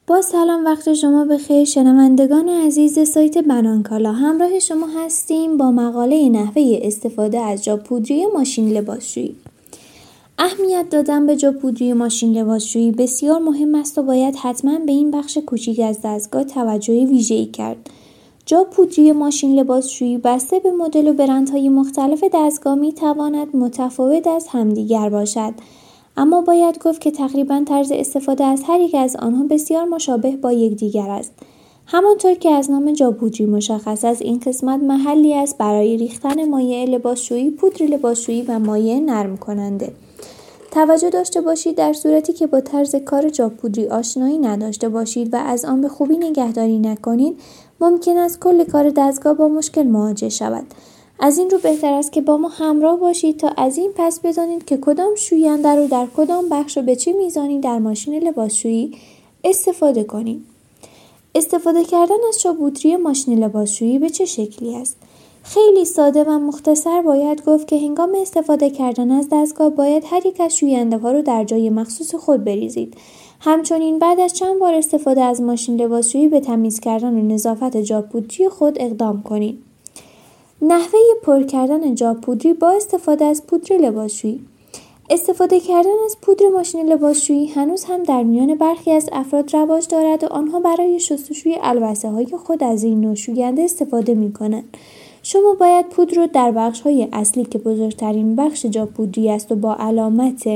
با سلام، وقت شما بخیر شنوندگان عزیز سایت بنانکالا. همراه شما هستیم با مقاله نحوه استفاده از جا پودری ماشین لباسشویی. اهمیت دادن به جا پودری ماشین لباسشویی بسیار مهم است و باید حتما به این بخش کوچیک از دستگاه توجه ویژه‌ای کرد. جا پودری ماشین لباسشویی بسته به مدل و برندهای مختلف دستگاه می‌تواند متفاوت از همدیگر باشد، اما باید گفت که تقریباً طرز استفاده از هر یک از آنها بسیار مشابه با یکدیگر است. همانطور که از نام جا پودری مشخص است، این قسمت محلی است برای ریختن مایع لباسشویی، پودر لباسشویی و مایع نرم کننده. توجه داشته باشید در صورتی که با طرز کار جا پودری آشنایی نداشته باشید و از آن به خوبی نگهداری نکنید، ممکن است کل کار دستگاه با مشکل مواجه شود. از این رو بهتر است که با ما همراه باشید تا از این پس بدانید که کدام شوینده رو در کدام بخش و به چه میزانی در ماشین لباسشویی استفاده کنید. استفاده کردن از جا پودری ماشین لباسشویی به چه شکلی است؟ خیلی ساده و مختصر باید گفت که هنگام استفاده کردن از دستگاه باید هر یک از شوینده‌ها رو در جای مخصوص خود بریزید. همچنین بعد از چند بار استفاده از ماشین لباسشویی به تمیز کردن و نظافت جا پودری خود اقدام کنید. نحوه پر کردن جا پودری با استفاده از پودر لباسشویی. استفاده کردن از پودر ماشین لباسشویی هنوز هم در میان برخی از افراد رواج دارد و آنها برای شستشوی البسه‌های خود از این نوع شوینده استفاده می‌کنند. شما باید پودر رو در بخش‌های اصلی که بزرگترین بخش جا پودری است و با علامت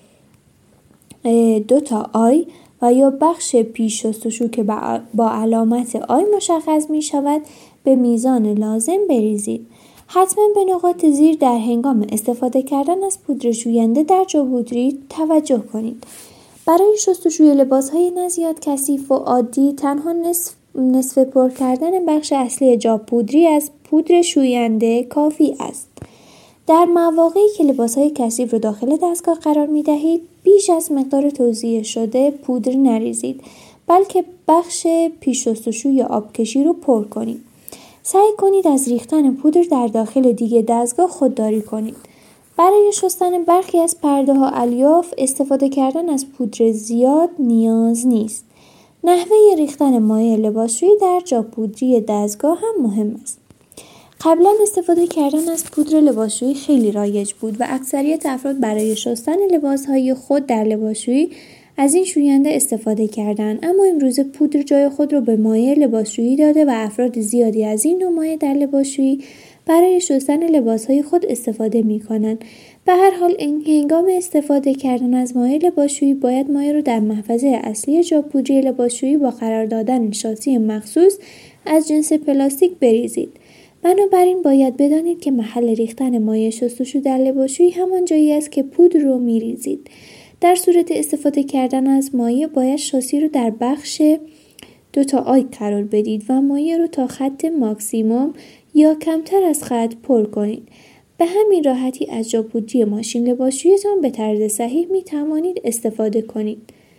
2 آی و یا بخش پیش شستشو که با علامت آی مشخص می شود به میزان لازم بریزید. حتما به نقاط زیر در هنگام استفاده کردن از پودر شوینده در جا پودری توجه کنید. برای شستشوی لباس‌های نزیاد کثیف و عادی تنها نصف پر کردن بخش اصلی جا پودری از پودر شوینده کافی است. در مواقعی که لباس‌های کثیف رو داخل دستگاه قرار می‌دهید، بیش از مقدار توصیه شده پودر نریزید، بلکه بخش پیش شستشو یا آبکشی رو پر کنید. سعی کنید از ریختن پودر در داخل دیگ دستگاه خودداری کنید. برای شستن برخی از پرده‌ها الیاف استفاده کردن از پودر زیاد نیاز نیست. نحوه ریختن مایع لباسشویی در جا پودری دستگاه هم مهم است. قبلا استفاده کردن از پودر لباسشویی خیلی رایج بود و اکثریت افراد برای شستن لباسهای خود در لباسشویی از این شوینده استفاده کردند، اما امروزه پودر جای خود را به مایع لباسشویی داده و افراد زیادی از این نوع مایع در لباسشویی برای شستن لباسهای خود استفاده می‌کنند. به هر حال هنگام استفاده کردن از مایع لباسشویی باید مایع را در محفظه اصلی جا پودری لباسشویی با قرار دادن شاسی مخصوص از جنس پلاستیک بریزید. بنابراین باید بدانید که محل ریختن مایع شستشو در لباسشویی همان جایی است که پودر رو می‌ریزید. در صورت استفاده کردن از مایع باید شاسی رو در بخش 2 آی قرار بدید و مایع رو تا خط ماکسیموم یا کمتر از خط پر کنید. به همین راحتی از جا پودری ماشین لباسشوییتان به طرز صحیح می توانید استفاده کنید.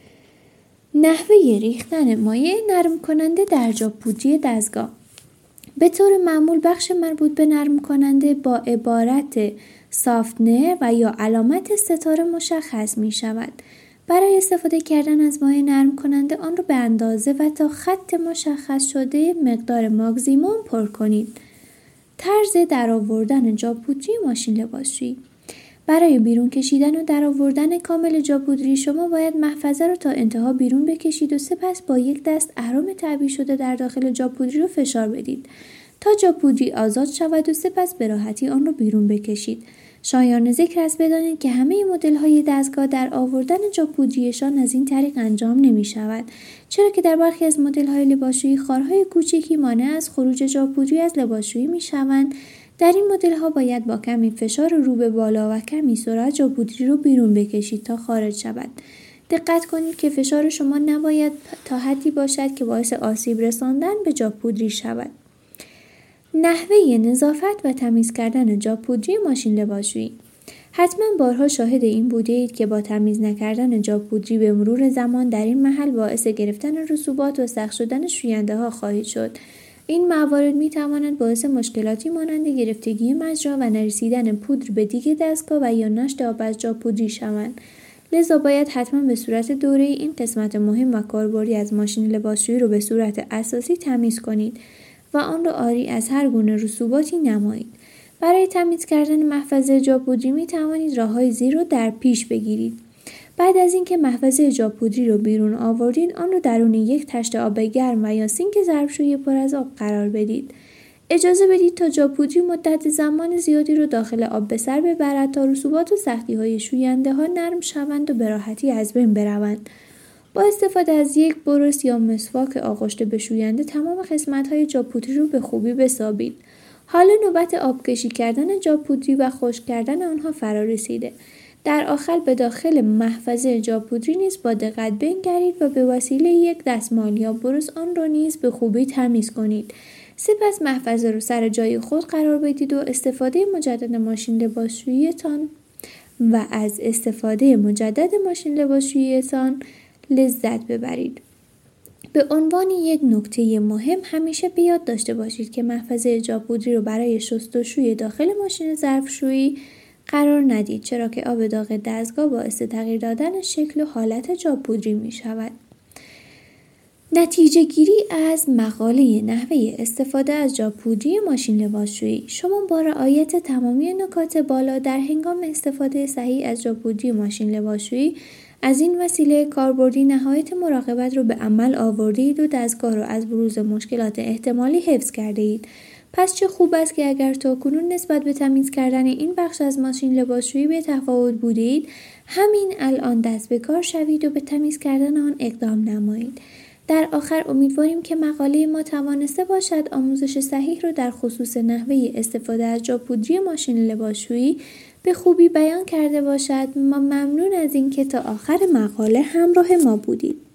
نحوه ریختن مایع نرم کننده در جا پودری دستگاه. به طور معمول بخش مربوط به نرم کننده با عبارت سافتنر و یا علامت ستاره مشخص می شود. برای استفاده کردن از مایع نرم کننده آن را به اندازه و تا خط مشخص شده مقدار ماکسیموم پر کنید. طرز درآوردن جا پودری ماشین لباسشویی. برای بیرون کشیدن و درآوردن کامل جا پودری شما باید محفظه را تا انتها بیرون بکشید و سپس با یک دست اهرم تعبیه شده در داخل جا پودری رو فشار بدید تا جا پودری آزاد شود و سپس به راحتی آن را بیرون بکشید. شایان ذکر است بدانید که همه مدل‌های دستگاه در آوردن جا پودریشان از این طریق انجام نمی شود، چرا که در برخی از مدل‌های لباسشویی خارهای کوچکی مانع از خروج جا پودری از لباسشویی می شوند. در این مدل‌ها باید با کمی فشار رو به بالا و کمی سرعت جا پودری رو بیرون بکشید تا خارج شود. دقت کنید که فشار شما نباید تا حدی باشد که باعث آسیب رساندن به جا پودری شود. نحوه نظافت و تمیز کردن جا پودری ماشین لباسشویی. حتما بارها شاهد این بوده اید که با تمیز نکردن جا پودری به مرور زمان در این محل باعث گرفتن رسوبات و سخت شدن شوینده ها خواهید شد. این موارد می تواند باعث مشکلاتی مانند گرفتگی مجرا و نرسیدن پودر به دیگ دستگاه و یا نشت آب از جا پودری شوند. لذا باید حتما به صورت دوره‌ای این قسمت مهم و کاربردی از ماشین لباسشویی رو به صورت اساسی تمیز کنید و آن را عاری از هر گونه رسوباتی نمایید. برای تمیز کردن محفظه جاپودری می توانید راه‌های زیر رو در پیش بگیرید. بعد از اینکه محفظه جاپودری رو بیرون آوردید، آن رو درون یک تشت آب گرم و یا سینک ظرفشویی پر از آب قرار بدید. اجازه بدید تا جاپودری مدت زمان زیادی رو داخل آب به سر ببرد تا رسوبات و سختی‌های شوینده ها نرم شوند و به راحتی از بین بروند. با استفاده از یک برس یا مسواک آغشته به شوینده تمام قسمت‌های جاپودری رو به خوبی بسابید. حالا نوبت آبکشی کردن جاپودری و خشک کردن آنها فرا رسیده. در آخر به داخل محفظه جاپودری نیز با دقت بنگرید و به وسیله یک دستمال یا برس آن را نیز به خوبی تمیز کنید. سپس محفظه رو سر جای خود قرار بدید و استفاده مجدد ماشین لباسشوییتان لذت ببرید. به عنوان یک نکته مهم همیشه به یاد داشته باشید که محفظه جاپودری رو برای شستشوی داخل ماشین ظرفشویی قرار ندید، چرا که آب داغ دستگاه باعث تغییر دادن شکل و حالت جاپودری می شود. نتیجه گیری از مقاله نحوه استفاده از جاپودری ماشین لباسشویی. شما با رعایت تمامی نکات بالا در هنگام استفاده صحیح از جاپودری ماشین لباسشویی از این وسیله کاربردی نهایت مراقبت رو به عمل آوردید و دستگاه رو از بروز مشکلات احتمالی حفظ کرده اید. پس چه خوب است که اگر تاکنون نسبت به تمیز کردن این بخش از ماشین لباسشویی به تفاوت بودید، همین الان دست به کار شوید و به تمیز کردن آن اقدام نمایید. در آخر امیدواریم که مقاله ما توانسته باشد آموزش صحیح رو در خصوص نحوه استفاده از جاپودری ماشین لباسشویی به خوبی بیان کرده باشد. ما ممنون از اینکه تا آخر مقاله همراه ما بودید.